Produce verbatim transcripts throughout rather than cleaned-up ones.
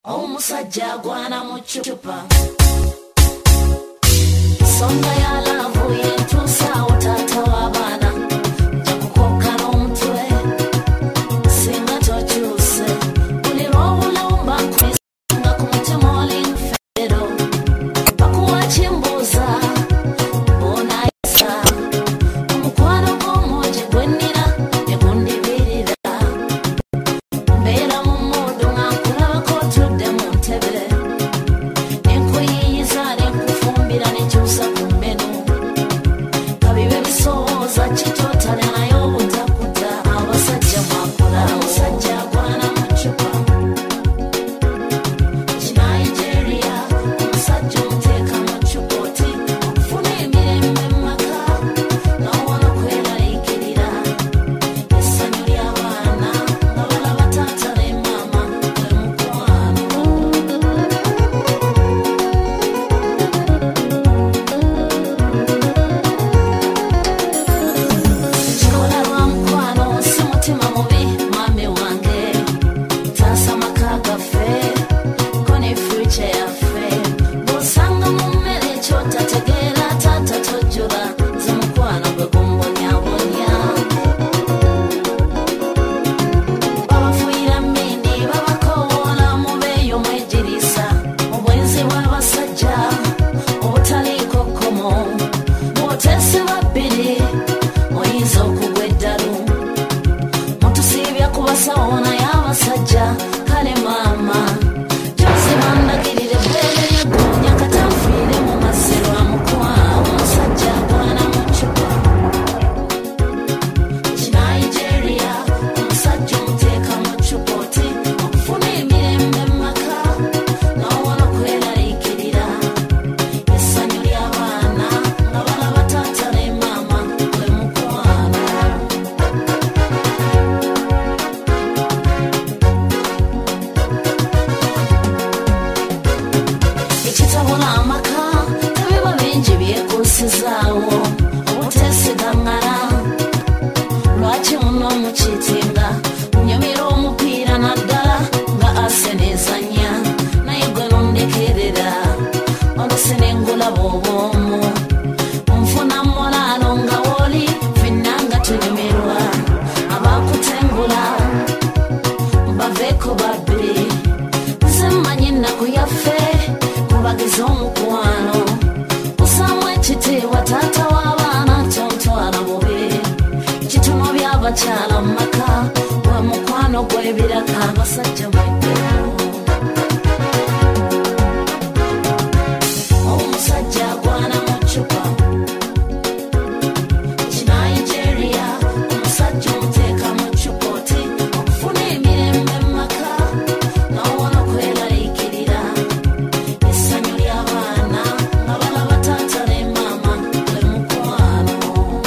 Omusajja gwana mu chupa songa ya lavu yentusa utata w'abaana njakukoka n'omutwe singa tokyuse buli lw'obulumba nkwisanga ku mutima oli nfeero bakuwa kimbuuza bonaayisa omukwano gw'omwogi gwe nnina ne gundibirira mbeera mu mmondo nga nkulabako otudde mu ntebe nenkuyiyiza nenkufumbira nekyusa ku mmeno kabibe bisowooza kikyotala naye obutakuta abasajja mwakola omusajja agwana mu cupa Nigeria omusajja omuteeka mu cupa oti okufuna emirembe mu maka n'owona okweraliikirira essanyu ly'abaana nga balaba taata ne maama gwe mukwano kikola lwa mukwano si mutima mubi mami wange taasa maka gaffe ko ne future yaffe bw'osanga mu mmere ekyotategeera taata tojjula nze mukwano gwe gumbonyabonya babafuuyira mmindi babakowoola mubeeyo mwegiriisa obwenzi bw'abasajja obutaliiko kkomo bw'oteesebwa bbiri oyinza okugwa eddalu mutusiibya ku basawo naye abasajja kale maama gyozibandagirira ebbeere ly'eggoonya katanfiire mu mazzi lwa mukwano omusajja agwana mu cupa Nigeria omusajja omuteeka mu cupa oti okufuna emirembe mu maka n'owona okweraliikirira essanyu ly'abaana nga balaba taata ne maama gwe mukwano ekitabula amaka tebiba bingi byekuusizaawo obuteesigangana lwaki muno mukitinga nyumira omupiira naddala nga Arsenal ezannya naye gwe nondekerera olusi nengulaba obwomu onfuna mulaano nga woli fenna nga tunyumirwa abakutengula baveeko babbiri nze mmanyi ennaku yaffe kubagiza omukwano osaamu ekitiibwa taata w'abaana tontwala bubi kituno by'abakyala mu maka gwe mukwano gw'ebiraka abasajja mweddeko omusajja agwana mu cupa Nigeria omusajja omuteeka mu cupa oti okufuna emirembe mu maka n'owona okweraliikirira essanyu ly'abaana nga balaba taata ne maama gwe mukwano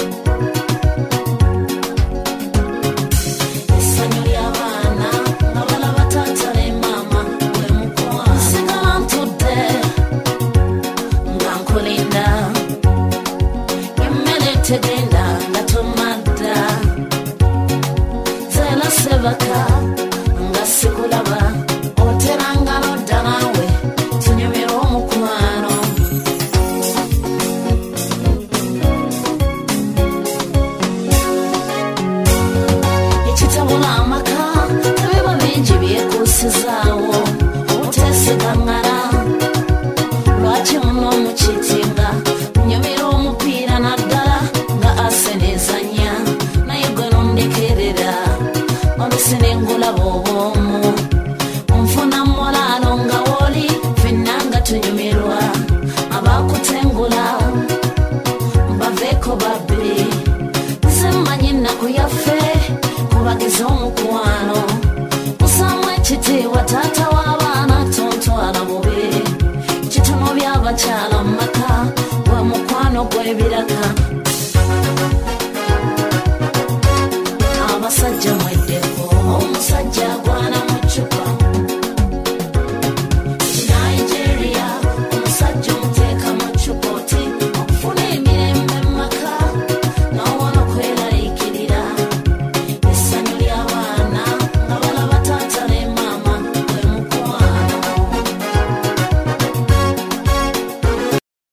essanyu ly'abaana nga balaba taata ne maama gwe mukwano nsigala ntudde nga nkulinda emmere tegenda nga tomadda zeera sebaka nga sikulaba oteranga nodda naawe tunyumirwa omukwano ekitabula amaka tebiba bingi byekuusizaawo obuteesigangana lwaki muno mukitinga nyumira omupiira naddala nga Arsenal ezannya naye gwe nondekerera olusi nengulaba obwomu onfuna mulaano nga woli fenna nga tunyumirwa abakutengula baveeko babbiri nze mmanyi ennaku yaffe kubagiza omukwano